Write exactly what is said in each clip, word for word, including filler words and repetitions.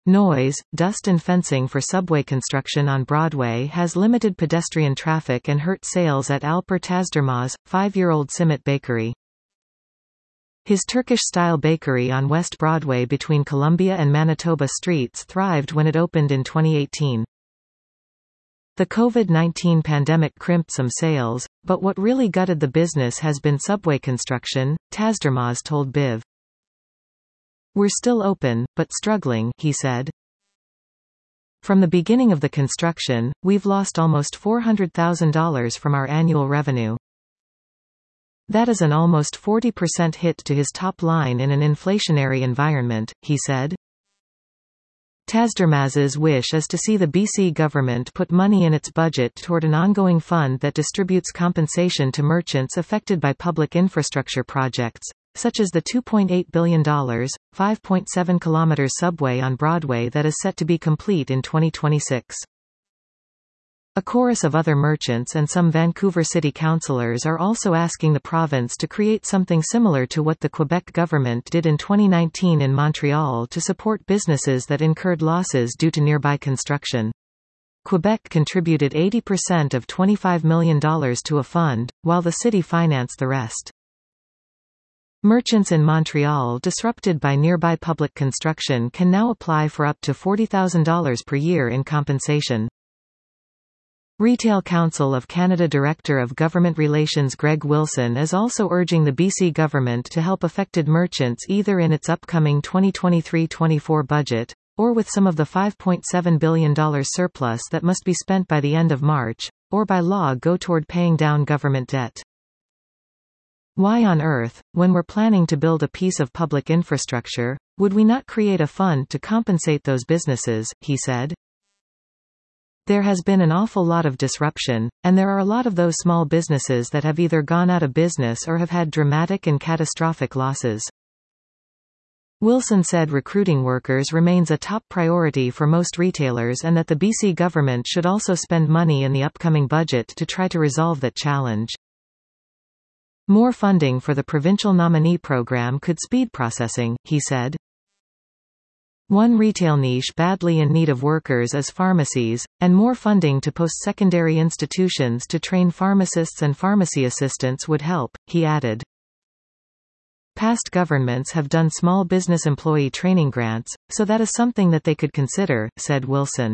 Noise, dust and fencing for subway construction on Broadway has limited pedestrian traffic and hurt sales at Alper Tazdurmaz, five-year-old Simit Bakery. His Turkish-style bakery on West Broadway between Columbia and Manitoba Streets thrived when it opened in twenty eighteen. The COVID nineteen pandemic crimped some sales, but what really gutted the business has been subway construction, Tazdurmaz told B I V. "We're still open, but struggling," he said. "From the beginning of the construction, we've lost almost four hundred thousand dollars from our annual revenue. That is an almost forty percent hit to his top line in an inflationary environment," he said. Tazdurmaz's wish is to see the B C government put money in its budget toward an ongoing fund that distributes compensation to merchants affected by public infrastructure projects, such as the two point eight billion dollars, five point seven kilometer subway on Broadway that is set to be complete in twenty twenty-six. A chorus of other merchants and some Vancouver City councillors are also asking the province to create something similar to what the Quebec government did in twenty nineteen in Montreal to support businesses that incurred losses due to nearby construction. Quebec contributed eighty percent of twenty-five million dollars to a fund, while the city financed the rest. Merchants in Montreal disrupted by nearby public construction can now apply for up to forty thousand dollars per year in compensation. Retail Council of Canada Director of Government Relations Greg Wilson is also urging the B C government to help affected merchants either in its upcoming twenty twenty-three twenty-four budget, or with some of the five point seven billion dollars surplus that must be spent by the end of March, or by law go toward paying down government debt. "Why on earth, when we're planning to build a piece of public infrastructure, would we not create a fund to compensate those businesses?" he said. "There has been an awful lot of disruption, and there are a lot of those small businesses that have either gone out of business or have had dramatic and catastrophic losses." Wilson said recruiting workers remains a top priority for most retailers and that the B C government should also spend money in the upcoming budget to try to resolve that challenge. More funding for the provincial nominee program could speed processing, he said. One retail niche badly in need of workers is pharmacies, and more funding to post-secondary institutions to train pharmacists and pharmacy assistants would help, he added. Past governments have done small business employee training grants, so that is something that they could consider, said Wilson.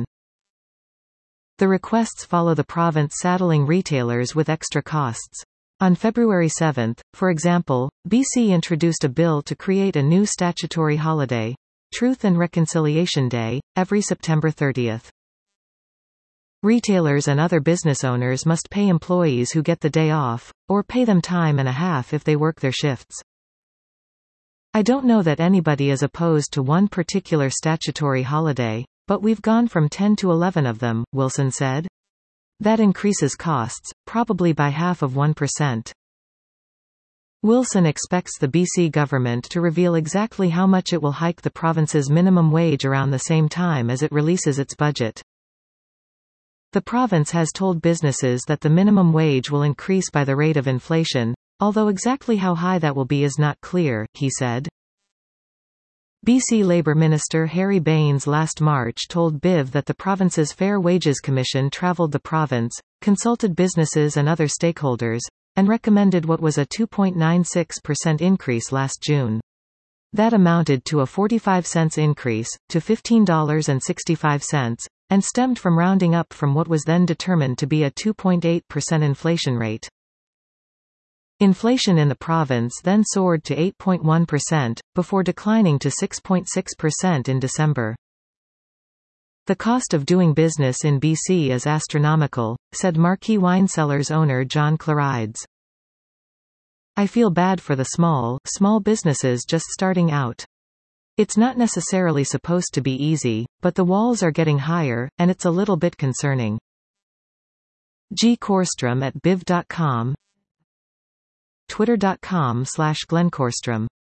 The requests follow the province saddling retailers with extra costs. On February seventh, for example, B C introduced a bill to create a new statutory holiday, Truth and Reconciliation Day, every September thirtieth. Retailers and other business owners must pay employees who get the day off, or pay them time and a half if they work their shifts. I don't know that anybody is opposed to one particular statutory holiday, but we've gone from ten to eleven of them, Wilson said. That increases costs, probably by half of one percent. Wilson expects the B C government to reveal exactly how much it will hike the province's minimum wage around the same time as it releases its budget. The province has told businesses that the minimum wage will increase by the rate of inflation, although exactly how high that will be is not clear, he said. B C Labour Minister Harry Bains last March told B I V that the province's Fair Wages Commission travelled the province, consulted businesses and other stakeholders, and recommended what was a two point nine six percent increase last June. That amounted to a forty-five cents increase, to fifteen dollars and sixty-five cents, and stemmed from rounding up from what was then determined to be a two point eight percent inflation rate. Inflation in the province then soared to eight point one percent, before declining to six point six percent in December. The cost of doing business in B C is astronomical, said Marquee Wine Cellars owner John Clarides. I feel bad for the small, small businesses just starting out. It's not necessarily supposed to be easy, but the walls are getting higher, and it's a little bit concerning. G. Korstrom at biv dot com, twitter dot com slash Glenn Korstrom.